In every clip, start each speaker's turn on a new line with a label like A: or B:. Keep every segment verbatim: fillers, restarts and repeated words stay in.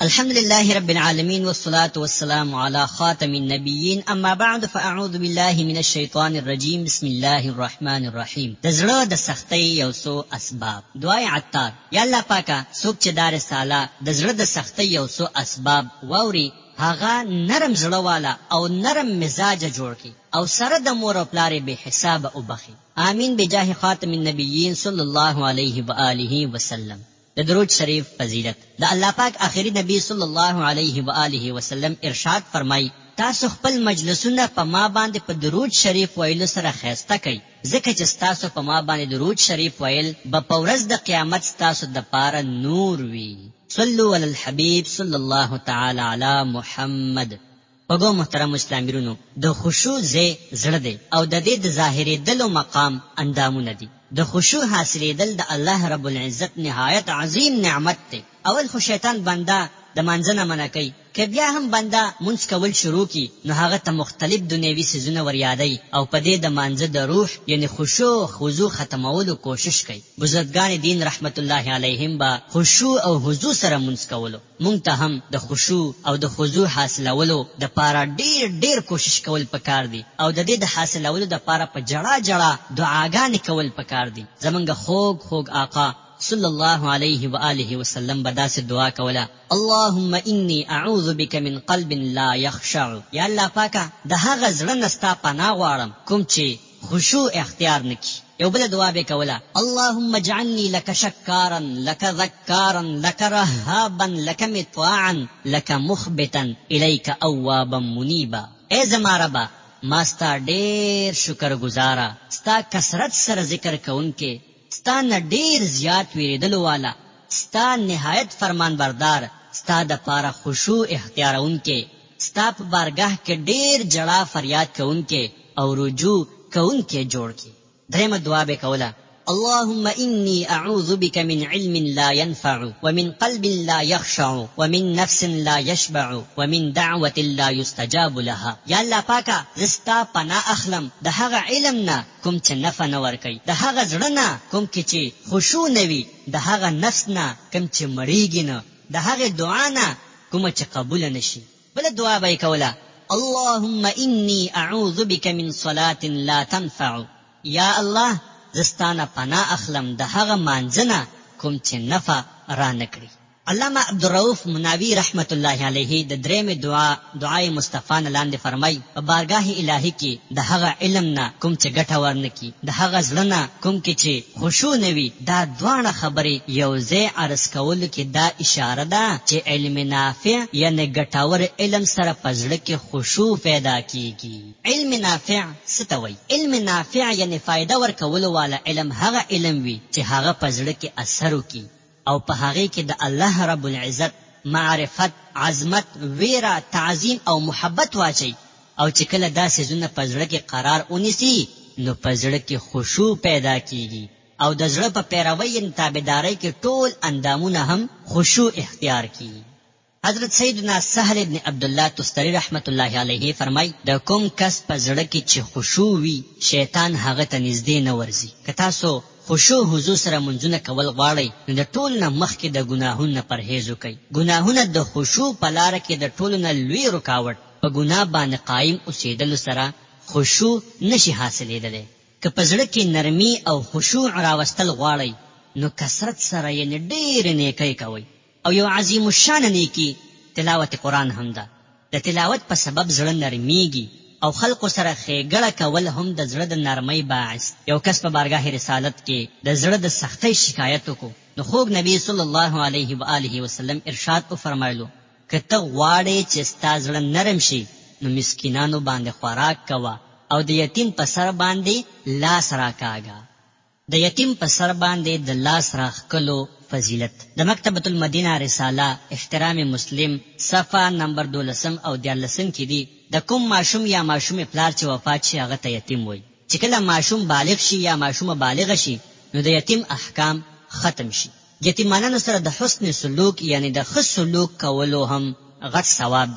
A: الحمد لله رب العالمين والصلاة والسلام على خاتم النبيين اما بعد فاعوذ بالله من الشيطان الرجيم بسم الله الرحمن الرحيم. د زړه د سختۍ یو څو اسباب. دعای عطار. یا الله پاکه څوک چې دا رساله د زړه د سختۍ یو څو اسباب واوري هغه نرم زړه والا او نرم مزاج جوړ کی او سره د مور او پلار به حساب او بخي. آمین بجاه خاتم النبیین صلی الله علیه و آله وسلم. د درود شریف فضیلت. د الله پاک آخری نبی صلی الله علیه و آله وسلم ارشاد فرمای تاسو خپل مجلسونه په ما باندې په درود شریف ویلو سره خیسته کړئ، ځکه چې تاسو په ما باندې درود شریف ویل به په ورځ د قیامت تاسو د پاره نور وي. صلوا علی الحبیب صلی الله تعالی علی محمد. پګو محترم اسلاميرونو، د خشوع زې زړه دی او د دې د ظاهري دلو مقام اندامونه دي. د خشوع حاصلېدل د الله رب العزت نهایت عظیم نعمت دی. اول خو شیطان بنده د منځنه منع کوي، که بیا هم بنده منځ کول شروع کی نو هغه ته مختلف دنیوي سيزونه ور یادای او په دې د منځ د روح یعنی خشوع خضوع ختمولو کوشش کوي. بزرگان دین رحمت الله علیهم با خشوع او خضوع سره منځ کولو. مونږ ته هم د خشوع او د خضوع حاصلولو د پاره ډیر ډیر کوشش کول پکار دي او د دې د حاصلولو د پاره په جړه جړه دعاګانې کول پکار دي. زمونږ خوږ خوږ آقا صلی الله علیه و آله وسلم بداس دعا کولا: اللهم انی اعوذ بک من قلب لا یخشع. یا الله پاکه د هغه زړه نستا پناه غواړم کوم چې خشوع اختیار نکي. یو بل دعا به کولا: اللهم اجعلني لك شکارا لك ذکارا لك رهابا لك مطواعا لك مخبتا الیک اوابا منیبا. اے زما ربا ما ستا ډیر شکر گزارا، ستا کثرت سره ذکر کوونکې، ستا نه ډیر زیات ویریدلو والا، ستا نهایت فرمان بردار، ستا د پاره خشوع اختیارونکې، ستا په بارگاه کې ډیر جړه فریاد کوونکې او رجوع کوونکې جوړ کی. درېمه دعا به کوله: اللهم انی اعوذ بک من علم لا ينفع ومن قلب لا يخشع ومن نفس لا يشبع ومن دعوة لا يستجاب لها. یا الله پاکه زستا پناه اخلم د هغه علم نه کوم چې نفع نه ورکي، د هغه زړه نه کوم کې چې خشوع نه وي، د هغه نفس نه کوم چې مړیږي نه، د هغه دعا نه کوم چې قبول نشي. بل دعا به کوله: اللهم انی اعوذ بک من صلاة لا تنفع. یا الله زستانه پناه اخلم د هغه مانځنه کوم چې نفع را نکړي. علامہ عبدالرؤف مناوی رحمت الله علیه د درېمې دعا دعای مصطفی نه لاندې فرمای: په بارگاه الهی کې د هغه علم نه کوم چې ګټه ورنکي، د هغه زړه نه کوم کې چې خشوع نوي. دا دوانه خبرې یو ځای عرض کول کې دا اشاره ده چې علم نافع یعنی ګټور علم سره پزړه کې خشوع پیدا کیږي. علم نافع څه ته وایي؟ علم نافع یعنی فائدہ ورکول والا علم هغه علم وي چې هغه پزړه کې اثر وکي او په هغه کې د الله رب العزت معرفت، عظمت، ویرا، تعظیم او محبت واچي او چې کله دا سيزونه پزړه کې قرار ونیسي نو پزړه کې خشوع پیدا کیږي او د زړه په پیروي ان تابعداري کې ټول اندامونه هم خشوع اختیار کیږي. حضرت سیدنا سهل ابن عبد الله تستری رحمت الله علیه فرمای: د کوم کس پزړه کې چې خشوع وي شیطان هغه ته نږدې نه ورځي. که تاسو خشوع حضور سره منځونه کول غواړئ نو د ټول نه مخکې د ګناهونو پرهیز وکړئ. ګناهونه د خشوع په لار کې د ټول نه لوی رکاوټ. په ګناه باندې قائم اوسېدل سره خشوع نشي حاصلېدلی. که په زړه کې نرمي او خشوع راوستل غواړئ نو کثرت سره یې ډېر نیکۍ کوئ او یو عظیم الشان نیکی تلاوت قرآن هم ده. د تلاوت په سبب زړه نرمیږي او خلق سره خېګړه کول هم د زړه د نرمۍ باعث. یو کس په بارگاه رسالت کې د زړه د سختۍ شکایت وکړو نو خوږ نبی صلی الله علیه و آله وسلم ارشاد وفرمایلو: که ته غواړې چې ستا زړه نرم شي نو مسکینانو باندې خوراک کوه او د یتیم په سر باندې لاس راکاږه. د یتیم په سر باندې د لاس راخکلو فضیلت. د مکتبۃ المدینہ رساله احترام مسلم صفحه نمبر دولسم او دیارلسم کې دی: د کوم ماشوم یا ماشوم پلار چې وفات شي هغه ته یتیم وایي. چې کله ماشوم بالغ شي یا ماشوم بالغ شي نو د یتیم احکام ختم شي. یتیمانو سره د حسن سلوک یعنی د ښه سلوک کولو هم غټ ثواب دی.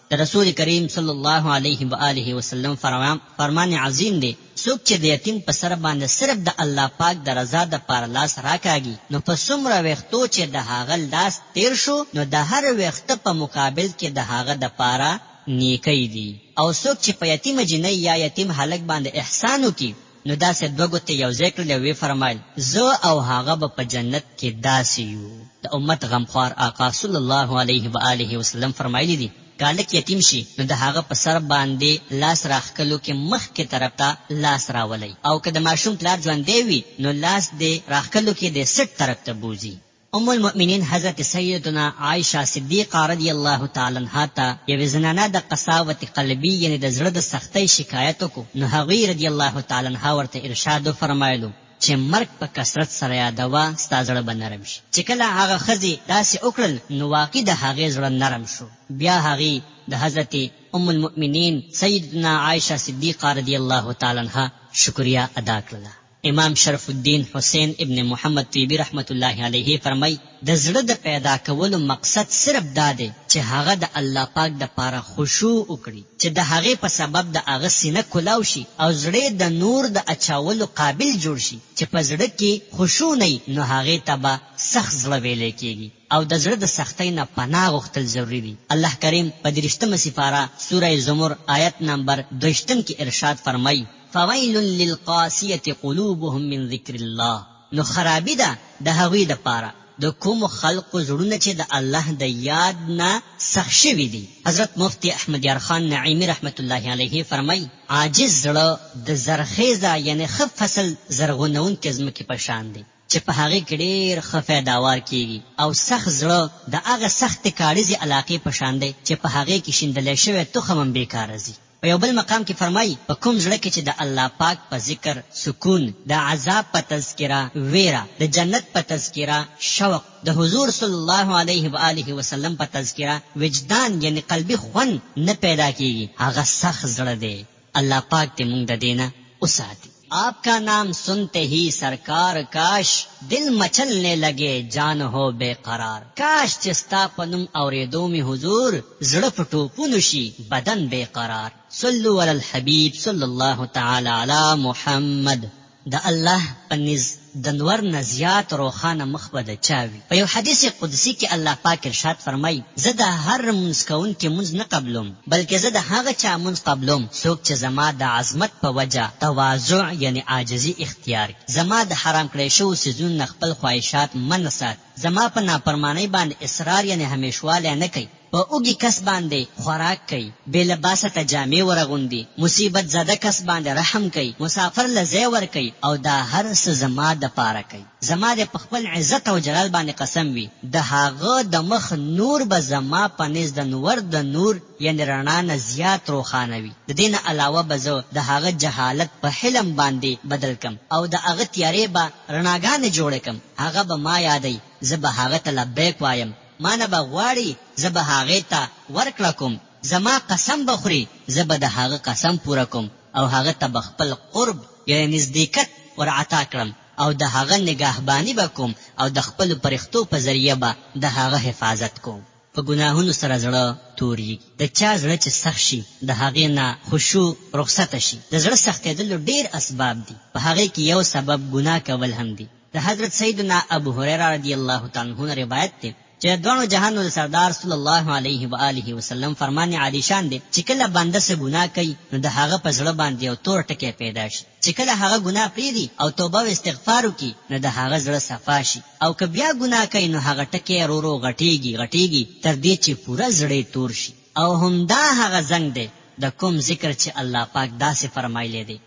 A: د رسول کریم صلی الله علیه و آله وسلم فرمان فرمان عظیم دی، څوک چې د یتیم په سر باندې صرف د الله پاک د رضا د پاره لاس راکاږي، نو په څومره وختو چې د هغه لاس تیر شو، نو د هر وخت په مقابل کې د هغه د پاره نیکی دي. او څوک چې په یتیم جنۍ یا یتیم هلک باندې احسان وکړي، نو داسې دوه ګوتې یو ځای کړل او وی فرمایل زه او هغه به په جنت کې داسې یو. د امت غمخوار آقا صلی الله علیه و آله وسلم فرمایلی دي کالک یتیم شي، نو د هغه په سر باندې لاس راخکلو کې مخ کې طرف ته لاس راولي، او که د ماشوم پلار ژوندی وي نو لاس دې راخکلو کې د سټ طرف ته بوزي. ام المؤمنین حضرت سیدنا عائشہ صدیقہ رضی اللہ تعالی عنہا ته یوه زنانه د قساوت قلبی یعنی د زړه د سختۍ شکایت وکړو، نو هغه رضی الله تعالی عنها ورته ارشاد فرمایلو چې مرګ په کثرت سره یادوا ستا زړه به نرم شي. چې کله هغه ښځې داسې وکړل نو واقع د هغې زړه نرم شو. بیا هغې د حضرت ام المؤمنین سیدنا عائشہ صدیقہ رضی الله تعالی عنها شکریہ ادا کړله. امام شرف الدین حسین ابن محمد طیبی رحمت الله علیه فرمای د زړه د پیدا کولو مقصد صرف دا دی چې هغه د الله پاک د پاره خشوع وکړي، چې د هغه په سبب د هغه سینه کلاو شي او زړه د نور د اچاولو قابل جوړ شي. چې په زړه کې خشوع نه نو هغه تبا سخت زړه ویل کېږي او د زړه د سختۍ نه پناه غوښتل ضروری دي. الله کریم په درشتمه سپاره سوره زمر آیت نمبر دویشتم کې ارشاد فرمای فویل للقاسیة قلوبهم من ذکر الله، نو خرابی ده د هغوی د پاره د کوم خلقو زړونه چې د الله د یاد نه سخت شوي دي. حضرت مفتی احمد یار خان نعیمی رحمت الله علیه فرمای عاجز زړه د زرخیزه یعنی خف فصل زرغونونکې ځمکې په شان دی چې په هغه کې ډېر ښه پیداوار کیږي، او سخت زړه د هغه سخت کاریزي علاقې په شان دی چې په هغه کې شیندل شوی تخم هم بیکاره ځي. په یو بل مقام کې فرمایي په کوم زړه کې چې د الله پاک په ذکر سکون، د عذاب په تذکره ویرا، د جنت په تذکره شوق، د حضور صلی الله علیه و آله وسلم په تذکره وجدان یعنی قلبی خون نه پیدا کیږي، هغه سخت زړه دی. الله پاک دې موږ د دینه وساتي. آپ کا نام سنتے ہی سرکار کاش دل مچلنے لگے جان ہو بے قرار، کاش چستا پنم اوریدو میں حضور زړه په ټوپونو شي بدن بے قرار. صلو علی الحبیب صلی الله تعالی علی محمد. د الله پنځ د نور نزیات روخانه مخبد چاوي. په یو حدیث قدسی کې الله پاک ارشاد فرمای زه د هر منځ کون کې منځ نه قبلم، بلکې زه د هغه چا منځ قبلم څوک چې زما د عظمت په وجه تواضع یعنی عاجزی اختیار، زما د حرام کړی شو سيزون خپل خواهشات من سات، زما په نافرمانی باندې اصرار یعنی همیشواله نه کوي، په اوږي کس باندې خوراک کوي، بے لباسه ته جامې ورغوندي، مصیبت زده کس باندې رحم کوي، مسافر لزی ور کوي، او دا هر څه زما د پاره کوي. زما د خپل عزت او جلال باندې قسم وي د هغه د مخ نور به زما په نس د نور د نور یعنی رڼا نه زیات روخانه وي. د دین علاوه به زه د هغه جهالت په حلم باندې بدل کم او د هغه تیارې به رڼاګانې جوړ کم. هغه به ما یادای زه به هغه ته لبیک وایم، ما نه بغواړي زه به هغه ته ورکړه کوم، زما قسم بخوري زه به د هغه قسم پوره کوم، او هغه ته بخپل قرب یعنی نزدېکت ورعطا کړم، او د هغه نگهبانی بکوم، او د خپل پرختو په ذریعہ به د هغه حفاظت کوم. په ګناهونو سره زړه توري د چا زړه چې سخت شي د هغه نه خشوع رخصت شي. د زړه سختېدل ډېر اسباب دي، په هغه کې یو سبب ګناه کول هم دي. د حضرت سیدنا ابو هريره رضی الله تعالی عنہ روایت ده چې دوه جهانو د سردار صلی الله علیه و آله وسلم فرمان عالی شان دی چې کله بنده سه ګناه کوي نو د هغه په زړه باندې یو تور ټکی پیدا شي، چې کله هغه ګناه پریږدي او توبه او استغفار وکړي نو د هغه زړه صفا شي، او که بیا ګناه کوي نو هغه ټکی ورو ورو غټیږي غټیږي تر دې چې پورا زړه تور شي. او همدا هغه زنګ دی د کوم ذکر چې الله پاک داسې فرمایلی دی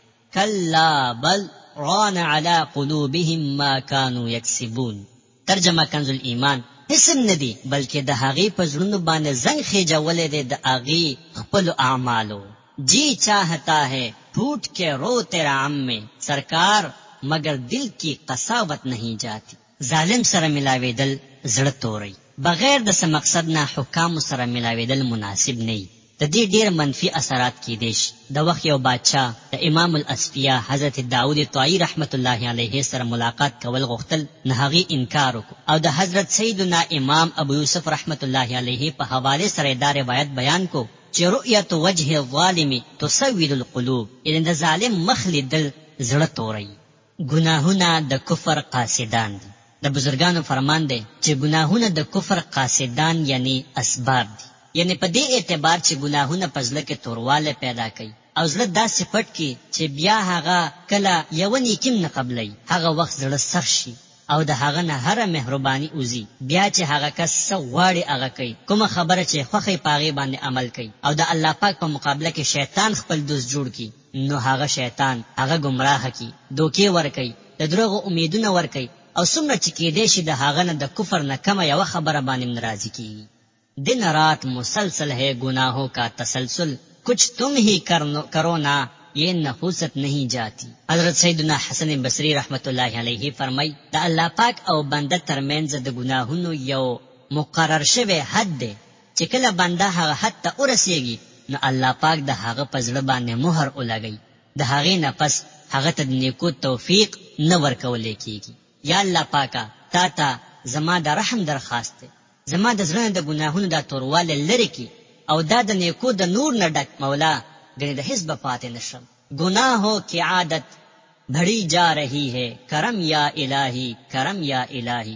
A: کلا بل ران علی قلوبهم ما كانوا یکسبون. ترجمه کنز الایمان اسم ندی بلکې د هغې په زړونو باندې زنګ خېجولی دی د هغې خپلو اعمالو. جی چاہتا ہے پھوٹ کے رو تیرا عم میں سرکار مگر دل کی قساوت نہیں جاتی. ظالم سره ملاویدل زړه توری، بغیر د څه مقصد نه حکام سره ملاویدل مناسب نه. د دې ډېر منفي اثرات کېدای شي. د وخت یو بادشاه د امام الاصفیا حضرت داود طایی رحمت الله علیه سره ملاقات کول غوښتل، نه هغې انکار وکړو، او د حضرت سیدنا امام ابو یوسف رحمت الله علیه په حواله سره دا روایت بیان کو چې رؤیت وجه الظالم تسود القلوب، یعنی د ظالم مخ لیدل زړه توروي. ګناهونه د کفر قاصدان دي. د بزرګانو فرمان دی چې ګناهونه د کفر قاصدان یعنی اسباب دي، یعنی په دې اعتبار چې ګناهونه په زړه کې تورواله پیدا کوي او زړه داسې پټ کی چې بیا هغه کله یو نیکیم نه قبلای، هغه وخت زړه سخت شي او د هغه نه هر مهرباني اوزي، بیا چې هغه کس سواړي هغه کوي، کومه خبره چې خوخي پاغي باندې عمل کوي او د الله پاک په مقابله کې شیطان خپل دوست جوړ کی، نو هغه شیطان هغه گمراه کی، دوکي ور کوي، د دروغ امیدونه ور کوي او څومره چې کېدې شي د هغه نه د کفر نه کمه یو خبره باندې ناراضي کی. दिन रात मुसलसल है गुनाहों का तसलसल, कुछ तुम ही करो ना ये नफूसत नहीं जाती. حضرت سیدنا حسن بصری رحمت الله علیه فرمای د الله پاک او بنده ترمنځ د گناهونو یو مقرر شوی حد دی چې کله بنده هغه حد ته ورسیږي نو الله پاک د هغه په زړه باندې مهر ولګي، د هغې نه پس هغه ته د نیکو توفیق نه ورکول کیږي. یا الله پاکه تا ته زما د رحم درخواست دی، زما د زړه د گناهونو دا تورواله لری کی او دا د نیکو د نور نه ډک مولا ګنې د حزب پاتې نشم. گناہوں کی عادت بڑھی جا رہی ہے کرم یا الہی کرم یا الہی,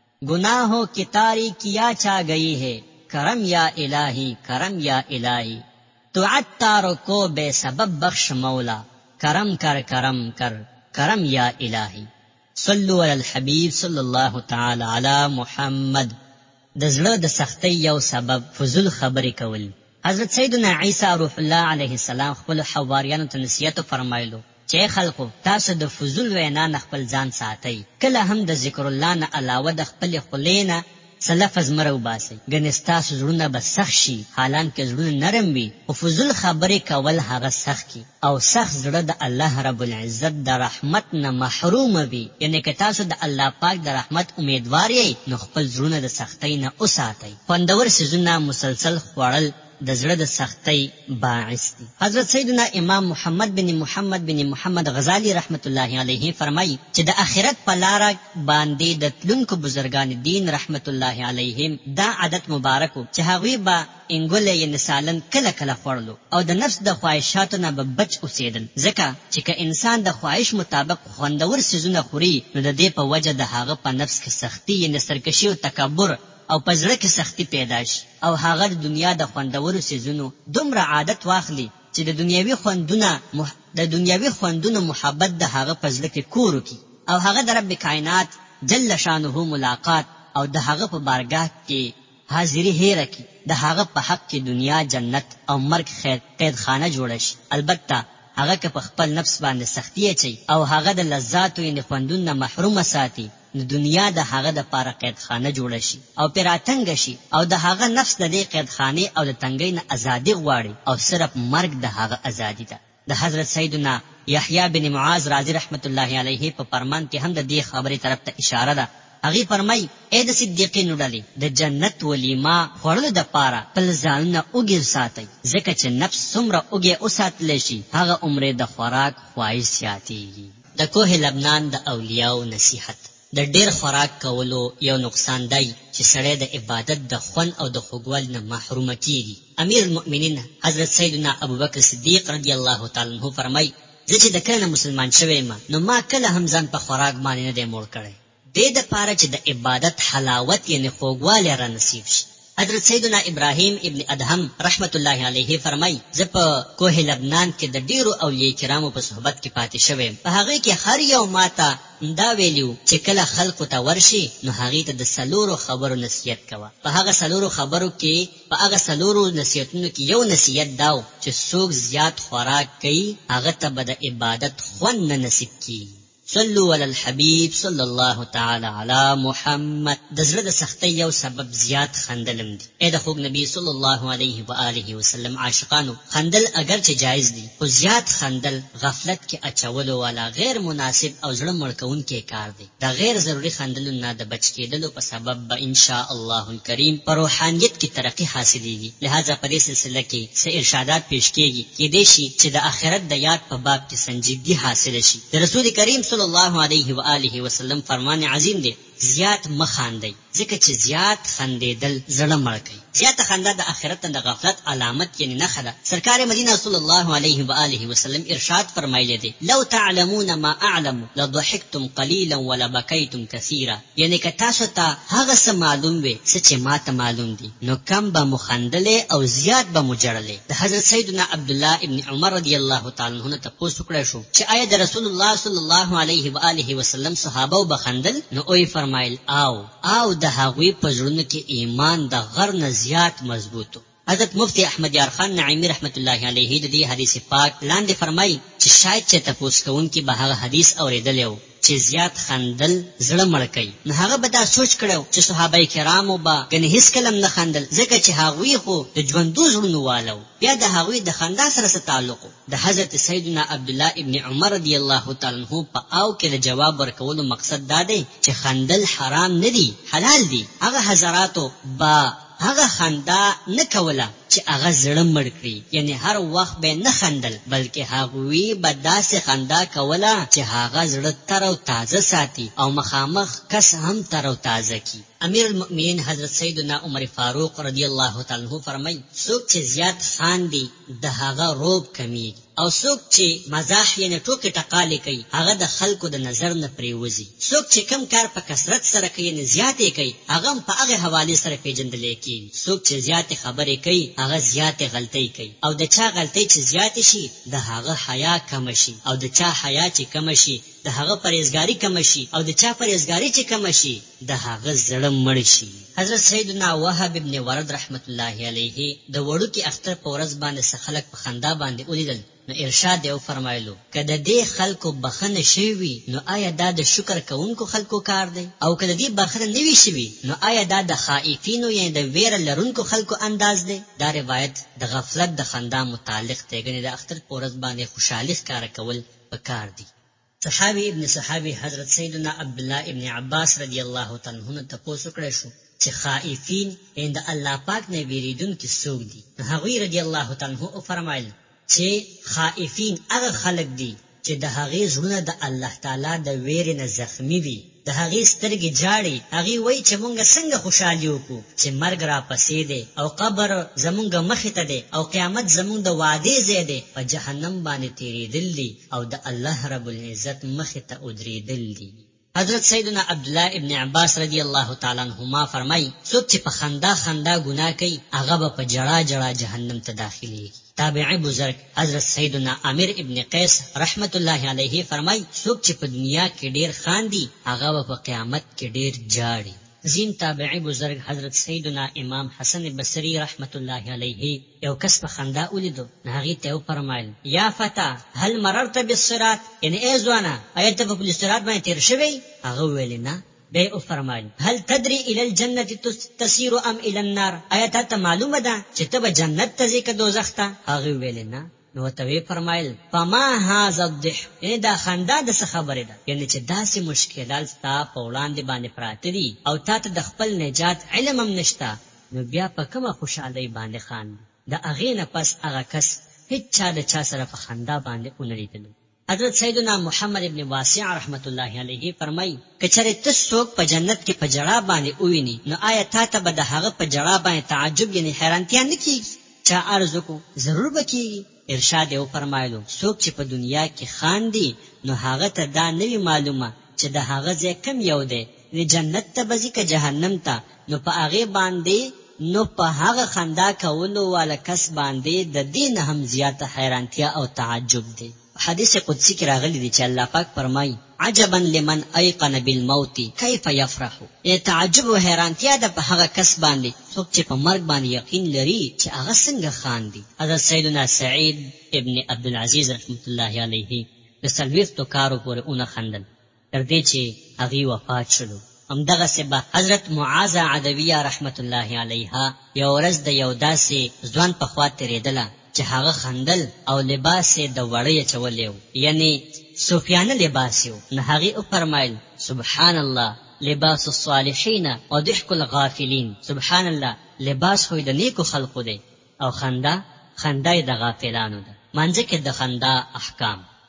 A: گناہوں کی تاریکیاں چھا گئی ہے کرم یا الہی کرم یا الہی, تو عطاروں کو بے سبب بخش مولا کرم کر کرم کر کرم یا الہی. صلو علی الحبیب صلی اللہ تعالی علی محمد. د زړه د سختۍ یو سبب فضول خبرې کول. حضرت سیدنا عیسی روح الله علیه السلام خپل حواریانو ته نصیحت فرمایلو چې خلکو تاسو د فضول وینا نه خپل ځان ساتئ, کله هم د ذکر الله نه علاوه د خپل خلینا سلفز مرو باسي, ګنې ستاسو زړونه به سخت شي حالانکه زړونه نرم وي, او فضول خبرې کول هغه سخت کی او سخت زړه د الله رب العزت د رحمت نه محروم وي. یعنی که تاسو د الله پاک د رحمت امیدوار یې نو خپل زړونه د سختۍ نه وساتئ. خوندور سيزونه مسلسل خوړل د زړه د سختۍ باعث دي. حضرت سیدنا امام محمد بن محمد بن محمد غزالی رحمت الله علیه فرمایي چې د آخرت په لار باندې د تلونکو بزرگان دین رحمت الله علیهم دا عادت مبارکو چې هغوی به انګولې یې نسالن کله کله خوړلو او د نفس د خواهشاتو نه به بچ اوسېدل, ځکه چې که انسان د خواهش مطابق خوندور سيزونه خوري نو د دې په وجه د هغه په نفس کې سختی یې سرکشي او تکبر او پزړه کې سختی پیدا شي او هغه د دنیا د خوندورو سيزونو دومره عادت واخلي چې د دنیوي خوندونه مح... د دنیوي خوندونو محبت د هغه پزړه کې کور کی او هغه د رب کائنات جل شانه ملاقات او د هغه په بارگاه کې حاضری هېره کی, د هغه په حق کې دنیا جنت او مرګ خیر قید خانه جوړ شي. البته هغه که په خپل نفس باندې سختی اچي او هغه د لذاتو یې خوندونه محروم ساتي نو دنیا د هغه د پاره قید خانه جوړ شي او پیراتنګ شي او د هغه نفس د دې قید خانه او د تنګۍ نه ازادي غواړي او صرف مرګ د هغه ازادي ده. د حضرت سیدنا یحیی بن معاذ رضی رحمت الله علیه په فرمان کې هم د دې خبرې طرف ته اشاره ده. هغه فرمای اے د صدیقینو ډلې د جنت ولیما خورلو د پاره په ځانونه اوګر ساتي, ځکه چې نفس څومره اوګه اوساتل شي هغه عمره د خوراک خواهش ساتي. د کوه لبنان د اولیاء نصیحت. د ډیر خوراک کولو یو نقصان دی چې سړی د عبادت د خون او د خوږوالي نه محروم کیږي. امیر المؤمنین حضرت سیدنا ابوبکر صدیق رضی الله تعالی عنہ فرمای زه چې د کله مسلمان شوم نو ما کله هم ځان په خوراک باندې نه دی موړ کړی, د دې لپاره چې د عبادت حلاوت یعنی خوږوالی را نصیب شي. حضرت سیدنا ابراهیم ابن ادهم رحمت الله علیه فرمای زه په کوه لبنان کې د ډیرو اولیاء کرامو په صحبت کې پاتې شوم, په هغه کې هر یو ماته دا ویلو چې کله خلقو ته ورشي نو هغه ته د سلورو خبرو نصیحت کوه. په هغه سلورو خبرو کې په هغه سلورو نصیحتونو کې یو نصیحت داو چې څوک زیات خوراک کوي هغه ته به د عبادت خوند نه نصیب کیږي. صلو علی الحبیب صلی الله تعالی علی محمد. د زړه د سختۍ یو سبب زیات خندلم دی. اې د خوږ نبی صلی الله علیه و آله وسلم عاشقانو, خندل اگر چې جایز دی خو زیات خندل غفلت کې اچولو والا غیر مناسب او زړه مړکون کې کار دی. دا غیر ضروری خندلو نه د بچ کېدلو په سبب به ان شاء الله الکریم پر روحانیت کې ترقی حاصلېږي. لہذا په دې سلسله کې څه ارشادات پیش کېږي کې دې شي چې د آخرت د یاد په باب کې سنجیدګي حاصل شي. د رسول کریم صلی صلی الله علیه و آله وسلم فرمان عظیم دی، زیات مخاندي ځکه چې زیات خندیدل زړه مړ کوي. زیات خندا د آخرت د غفلت علامت یعنی نښه ده. سرکار مدینه صلی الله علیه و آله وسلم ارشاد فرمایلی دی: لو تعلمون ما اعلم لضحكتم قليلا ولبكيتم كثيرا. یعنی که تاسو ته هغه څه معلوم وي چې ما ته معلوم دي، نو کم به مخندلې او زیات به مجړلې. د حضرت سیدنا عبد الله ابن عمر رضی الله تعالی عنہ ته پوښتنه کړې شو چې آیا د رسول الله صلی الله علیه و آله وسلم صحابه وبخندل؟ نو اوی فرمایل او او د هغوی په زړونو کې ایمان د غر نه زیات مضبوطو. حضرت مفتی احمد یار خان نعیمی رحمت الله علیه د دې حدیث پاک لاندې فرمایي چې شاید چې تاسو کوونکی به هغه حدیث اوریدلی و چې زیات خندل زړه مړ کوي، نو هغه به دا سوچ کړو چې صحابه کرامو به ګنې هیڅ کلم نه خندل، ځکه چې هغوی خو د ژوندو زړونو والو. بیا د هغوی د خندا سره څه تعلق؟ د حضرت سیدنا عبد الله ابن عمر رضی الله تعالی عنہ په او کې د جواب ورکولو مقصد دا دی چې خندل حرام نه دی، حلال دی. هغه حضراتو با هغه خندا نه کوله چې هغه زړه مړ کړي، یعنی هر وخت به نه خندل، بلکې هغوی به داسې خندا کوله چې هغه زړه تر او تازه ساتي او مخامخ کس هم تر او تازه کی. امیر المؤمنین حضرت سیدنا عمر فاروق رضی الله تعالی عنہ فرمایي: څوک چې زیات خاندي د هغه روب کمیږي، او څوک چې مزاح یعنی ټوکې ټقالې کوي هغه د خلکو د نظر نه پریوزي. څوک چې کم کار په کثرت سره کوي یعنی زیاتې کوي هغه په هغه حواله سره پیژندل کیږي. څوک چې زیاتې خبرې کوي هغه زیاتې غلطۍ کوي، او د چا غلطۍ چې زیاتې شي د هغه حیا کم شي، او د چا حیا چې کم شي د هغه پرهیزګاری کم شي، او د چا پرهیزګاری چې کم شي د هغه زړه مړ شي. حضرت سیدنا وهب ابن ورد رحمت الله علیه د وړو کې اختر په ورځ باندې څه خلک په خندا باندې ولیدل، نو ارشاد یې فرمایلو: کله دې خلکو بخنه شوی نو آیا دا د شکر کوونکو خلکو کار دی؟ او کله دې بخنه نوي شوی نو آیا دا د خائفینو یعنی د ویر لرونکو خلکو انداز دی؟ دا روایت د غفلت د خندا متعلق دی، ګنې د اختر په ورځ باندې خوشحالي ښکاره کول پکار دی. صحابي ابن صحابي حضرت سیدنا عبد الله ابن عباس رضی الله تعالی عنہ ته پوښتنه کړې شو چې خائفین اند الله پاک نه ویریدونکي څوک دي؟ هغوی رضی الله تعالی عنہ فرمایل چې خائفین هغه خلک دي چې د هغې زړونه د الله تعالی د ویرې نه زخمی وي، د هغې سترګې جاړي. هغې وایي چې مونږ څنګه خوشحالي وکړو چې مرګ را پسې دی او قبر زمونږ مخې ته دی او قیامت زمونږ د وعدې ځای دی، په جهنم باندې تیریدل دي او د الله رب العزت مخې ته ودرېدل دي. حضرت سیدنا عبدالله ابن عباس رضی الله تعالی عنہما فرمای: څوک چې په خندا خندا ګناه کوي هغه به په جړا جړا جهنم ته داخلي. تابعی بزرگ حضرت سیدنا عامر ابن قیس رحمت الله علیه فرمای: څوک چې په دنیا کې ډیر خاندي هغه به په قیامت کې ډیر جاړي. زین تابعی بزرگ حضرت سیدنا امام حسن بصری رحمت الله علیه یو کس په خندا ولیدو، هغه ته فرمایل: یا فتا هل مررت بالصراط؟ یعنی ای ځوانه آیا ته په صراط باندې تیر شوی؟ هغه ویل نه. بے او فرمایل: هل تدری الى الجنه تسير ام الى النار؟ آیا ته معلومه ده چې ته به جنت ته ځې که دوزخ ته؟ هغه ویل نه. نو ته وی فرمایل: فما هذا الضحك؟ یعنی دا خندا د څه خبره ده؟ یعنی چې داسې مشکلات ستا په وړاندې باندې پراته دي او تا ته د خپل نجات علم هم نشته، نو بیا په کومه خوشحالۍ باندې خاندي؟ د هغې نه پس هغه کس هیڅ چا د چا سره په خندا باندې ونه لیدلو. حضرت سیدنا محمد ابن واسع رحمت الله علیه فرمای: کچره ته څوک په جنت کې په جړا باندې اوویني نو آیا تا ته به د هغه په جړا باندې تعجب یعنی حیرانتیا نه کیږي؟ چا عرض وکړو: ضرور به کیږي. ارشاد یې فرمایلو: څوک چې په دنیا کې خاندي نو هغه ته دا نوی معلومه چې د هغه ځای کم یو دی، نه جنت ته به ځي که جهنم ته، نو په هغې باندې نو په هغه خندا کولو والا کس باندې د دین هم زیاته حیرانتیا او تعجب دی. حدیث قدسی کی راغلی دی چې الله پاک فرمای: عجبا لمن ایقن بالموت کیف یفرح؟ ای تعجب او حیرانتیا ده په هغه کس باندې څوک چې په مرګ باندې یقین لري چې هغه څنګه خاندي. حضرت سیدنا سعید ابن عبدالعزیز رحمت الله علیه د څلوېښتو کارو پورې اونه خندل تر دې چې هغې وفات شلو. همدغسې به حضرت معاذ عدویه رحمت الله علیها یو ورځ د یو داسې ځوان په خوا تېرېدله چې هغه خندل او لباس یې د وړۍ اچولی و، یعنی صوفیانه لباس یو. نو هغې وفرمایل: سبحان الله لباس الصالحین و ضحک الغافلین. سبحان الله، لباس خو د نیکو خلقو دی او خندا خندا د غافلانو ده. منځ کې د خندا احکام.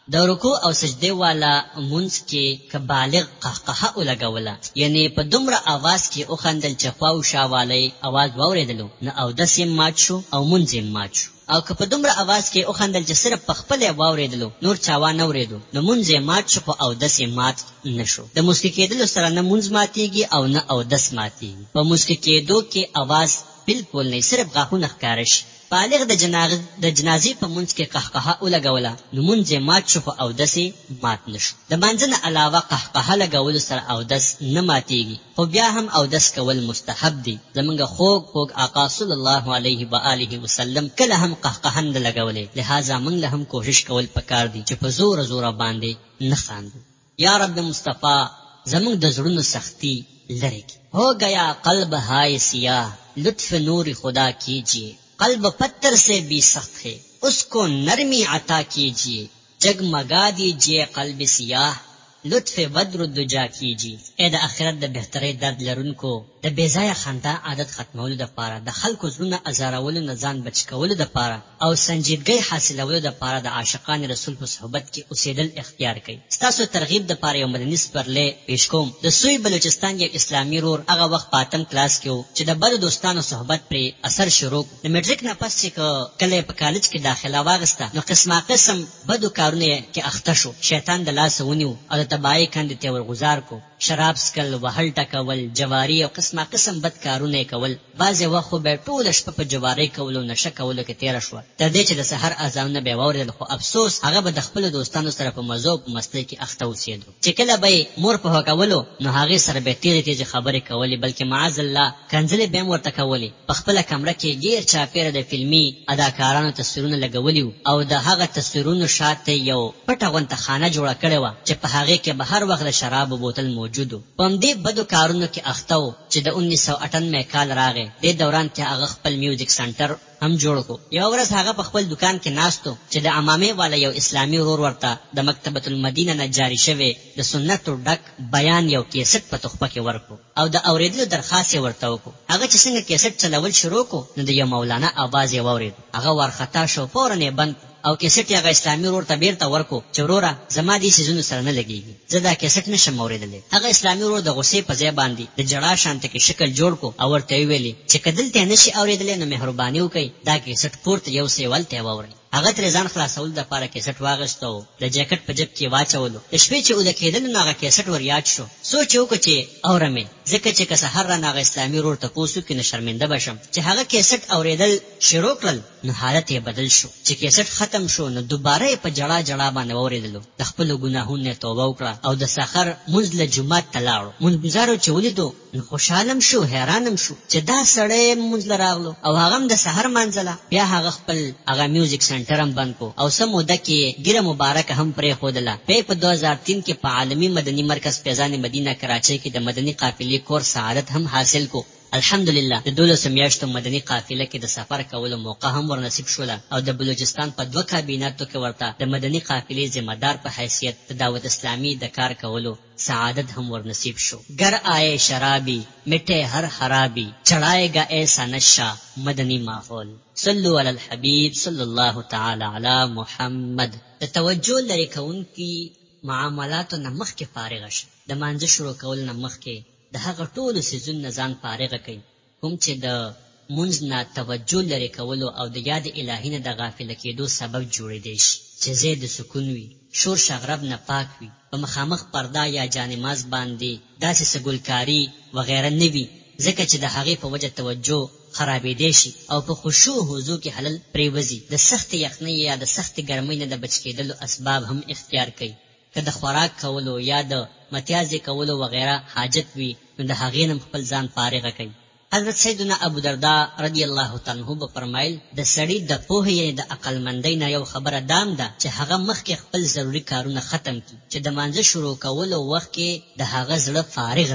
A: د رکوع او سجده والا مونږ کې ک بالغ قهقه ولګوله، یعنی په دومره आवाज کې او خندل چې خواو شاوالی आवाज واوریدلو، نه او د سیم مات شو او مونږ یې مات شو. او که په دومره आवाज کې او خندل چې صرف په خپل واوریدلو، نور چاوا نه اوریدو، نو مونږ یې مات شو او د سیم مات نشو. د مسکی کېدلو سره نه مونږ ماتيږي او نه او دس ماتيږي. په مسکی کېدو کې आवाज بالکل نه، صرف غاښونه ښکار شي. بالغ د جنازه د جنازې په منځ کې قهقه ولګوله، نو منځ مات شو او دسې مات نشو. د منځنه علاوه قهقه لګول سره او دس نه ماتيږي، خو بیا هم او دس کول مستحب دي. زمونږ خوږ خوږ آقا صلی الله علیه و آله وسلم کله هم قهقه نه لګولې، لہذا موږ له هم کوشش کول پکار دي چې په زور زور باندې نه خاندو. یا رب مصطفی زمونږ د زړونو سختی لری کی. ہو گیا قلب ہائے سیاہ لطف نور خدا کیجیے، قلب پتھر سے بھی سخت ہے اس کو نرمی عطا کیجیے، جگمگا دیجیے قلب سیاہ لطف بدر دجا کیجیے. اے د اخرت د بهتري درد لرونکو، د بیځای خندا عادت ختمولو د پاره، د خلکو زړونه ازارولو نه ځان بچ کولو د پاره، او سنجیدګۍ حاصلولو د پاره د عاشقان رسول په صحبت کې اوسېدل اختیار کړئ. ستاسو ترغیب د پاره یو مدني سپرلې پیش کوم. د سوی بلوچستان یو اسلامي رور هغه وخت پاتم کلاس کې و چې د بل دوستانو صحبت پر اثر شروع. د میټریک نه پس چې کله په کالج کې داخله واغسته، نو قسمه قسم بدو کارونه کې اخته شو. شیطان د لاس ونیو او د تباہی کندې ته ورغزار کو. شراب سکل، وهل ټکول، جواری او قسمه قسم بد کارونه کول. بعضې وخت خو به ټوله شپه په جواری کولو نشه کولو کې تېره شوه، تر دې چې د سحر اذانونه به یې واورېدل. خو افسوس هغه به د خپلو دوستانو سره په مزو په مستۍ کې اخته اوسېدو. چې کله به یې مور په هکولو، نو هغې سره به یې تېزې تېزې خبرې کولې، بلکې معاذ الله کنځلې به هم ورته کولې. په خپله کمره کې ګیر چاپېره د فلمي اداکارانو تصویرونه لګولي وو، او د هغه تصویرونو شاته یو پټه غونته خانه جوړه کړې وه چې په هغې کې به هر وخت د شرابو بوتل موجود و. په همدې بدو کارونو کې اخته و چې د انیس سو اټنوي کال راغی. دې دوران کې هغه خپل میوزیک سنټر هم جوړ کو. یو ورځ هغه په خپل دکان کې ناستو چې د امامه والا یو اسلامي ورور ورته د مکتبۃ المدینه نه جاری شوی د سنتو ډک بیان یو کیسټ په تحفه کې ورکو، او د اوریدلو درخواست ورته وکړو. هغه چې څنګه کیسټ چلول شروع کو، نو د یو مولانا आवाज یې واورید. هغه ورخطا شو، فورن یې بند او کیسټ یې هغه اسلامي ورور ته بیرته ورکو چې وروره زما دې سيزونو سره نه لګيږي، زه دا کیسټ نشم اوریدلی. هغه اسلامي ورور د غصې په ځای باندې د جړا شانته کې شکل جوړ کو او ورته ویلي چې کدل ته نشي اوریدلی نو مهرباني وکړئ دا کیسټ پورته یو سیوال ته واورئ. هغه تر ځان خلاصول د پاره کیسټ واغستو، د جاکټ په جیب کې واچولو. د شپې چې ود کېدل نو هغه کیسټ ور یاد شو. سوچ وکړ چې اورمه ځکه چې که سحر را ناغه اسلامي رور ته پوسو کې نشرمنده بشم. چې هغه کیسټ اوریدل شروع کړل، نو حالت یې بدل شو. چې کیسټ ختم شو، نو دوباره په جړا جړا باندې اوریدلو. د خپل ګناهونو توبه وکړه او د سحر منځ له جمعه تلاړو. مونږ گزارو چې ولیدو، نو خوشحالم شو، حیرانم شو چې دا سړی منځ لراغلو او هغه د سحر منځله. بیا هغه خپل هغه میوزیک سنټرم بند کو او سم موده کې ګیره مبارک هم پرې خودله. په دو هزار تین کې په عالمي مدني مرکز فیضان مدینه کراچۍ کې د مدني قافلې کورس سعادت هم حاصل کو. الحمدلله د دولسو میاشتو مدني قافله کې د سفر کولو موقع هم ورنصیب شوله، او د بلوچستان په دوه کابیناتو کې ورته د مدني قافلې ذمہ دار په حیثیت د دعوت اسلامی د کار کولو سعادت هم ورنصیب شو. گر آئے شرابی مٹے ہر خرابی چڑھائے گا ایسا نشہ مدنی ماحول. صلو علی الحبیب صلی الله تعالی علی محمد. د توجه لري کوونکی معاملاتو نه مخکې فارغ شه. د مانځه شروع کول نه مخکې د هغه ټولو سيزونو نه ځان فارغ کړي کوم چې د منځ نه توجه لري کولو او د یاد الهی نه د غافل کېدو سبب جوړېدی شي. چې زه د سکون وي، شور شغرب نه پاک وي، په مخامخ پردا یا جانماز باندې داسې سګولکاری وغیره نه وي، ځکه چې د هغې په وجه توجه خرابېدی شي او په خشوع حضور کې حلل پریوزي. د سخت یخنۍ یا د سخت ګرمۍ نه د بچ کېدلو اسباب هم اختیار کړي. که د خوراک کولو یا د متیازې کولو وغیره حاجت وي، نو د هغې نه خپل ځان فارغ کړي. حضرت سیدنا ابو درداء رضی الله تعالی عنہ فرمایل د سړي د پوهې یعنی د عقلمندۍ نه یو خبره دام ده چې هغه مخکې خپل ضروری کارونه ختم کړي چې د مانځه شروع کولو وخت کې د هغه زړه فارغ وي،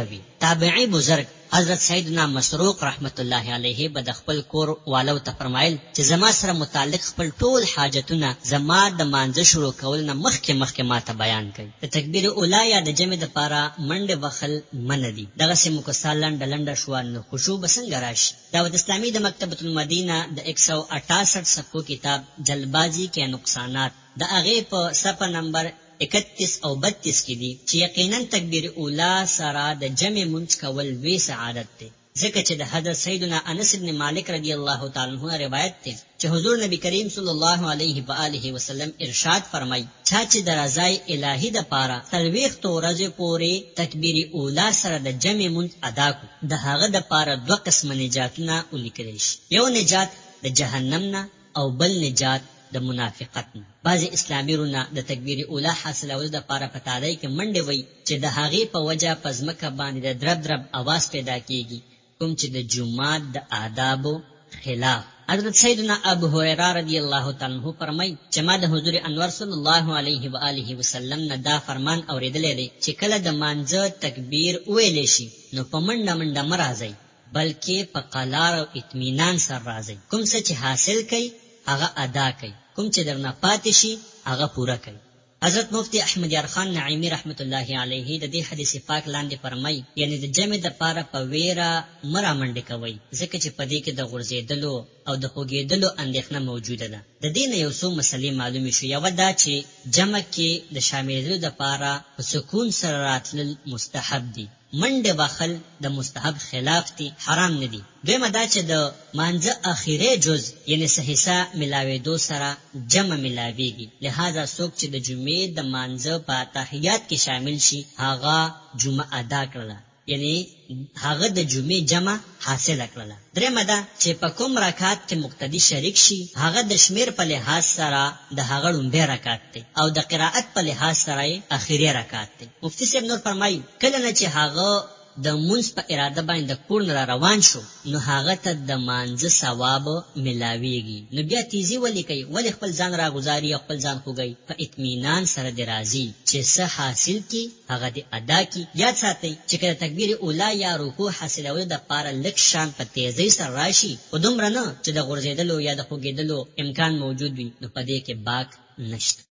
A: تابعی بزرگ حضرت سیدنا مسروق رحمت الله علیه به د خپل کور والو ته فرمایل چې زما سره متعلق خپل ټول حاجتونه زما د مانځه شروع کول نه مخکې مخکې ما ته بیان کړي. د تکبیر اولا یا د جمع د پاره منډه وخل من دي. دغه سیمو کو سالن دلنده شو نو خشوع بسنګ راشي. دعوت اسلامی د مکتبۃ المدینہ د ایک سو اٹھاسٹھ صفحو کتاب جلبازی کے نقصانات د هغه په صفحه نمبر اکتیس او بتیس کې دي چې یقینا تکبیر اولا سره د جمع منځ کول وی سعادت ده. ځکه چې د حضرت سیدنا انس بن مالک رضی الله تعالی عنہ روایت ده چې حضور نبی کریم صلی الله علیه و آله وسلم ارشاد فرمای چا چې د رضای الہی د پاره تلويخ تو ورځې پورې تکبیر اولا سره د جمع منځ ادا کو د هغه د پاره دوه قسم نجاتونه ولیکل شي. یو نجات د جهنم نه او بل نجات د منافقت نه. بعضی اسلامی رونه د تکبیر اولا حاصلول د پاره پتاړی کې منډه وای چې د هغې په وجه پزمکه باندې د درب درب आवाज پیدا کیږي کوم چې د جمعات د آدابو خلاف. حضرت سیدنا ابو هريره رضی الله تعالی عنہ فرمای چې ما د حضور انور صلی الله علیه و آله وسلم نه دا فرمان اوریدل دی چې کله د مانځه تکبیر ویل شي نو په منډه منډه مرাজি بلکې په قلار او اطمینان سره راځي. کوم څه چې حاصل کړي هغه ادا کړي، کوم چې درنه پاتې شي هغه پوره کړي. حضرت مفتی احمد یار خان نعیمی رحمت الله علیه د دې حدیث پاک لاندې فرمایي یعنی د جمع د پاره په ویرا مرا منډه کوي ځکه چې پدې کې د غورځېدلو او د خوګېدلو اندېښنه موجوده ده. د دین یو څو مسلې معلومې شو. یو دا چې جمع کې د شاملېدو د پاره په سکون سره راتلل مستحب دي. منډه واخل د مستحب خلاف دي، حرام نه دي. دویمه دا چې د مانځه اخیری جز یعنی صحیحه ملاوي دو سره جمع ملاويږي. لہذا څوک چې د جمعې د مانځه په تحیات کې شامل شي هغه جمعه ادا کړله یعنی هغه د جمعې جمع حاصل کړله. درېمه دا چې په کوم رکعت کې مقتدی شریک شي هغه د شمیر په لحاظ سره د هغه لومبه رکعت دی او د قرائت په لحاظ سره اخیری رکعت دی. مفتی صاحب نور فرمایي کله نه چې هغه د مونږ په اراده باندې د کور نه روان شو نو هغه ته د مانځه ثواب ملاويږي. نو بیا تیزی ولي کوي ولي خپل ځان را گزاري او خپل ځان خوګي په اطمینان سره دی راځي چې څه حاصل کی هغه دی ادا کی. یاد ساتئ چې کله تکبیر اولا یا رکوع حاصلول د پاره لک شان په تیزی سره راشي او دومره نه چې د غورځېدلو یا د خوګېدلو امکان موجود وي نو په دې کې باک نشته.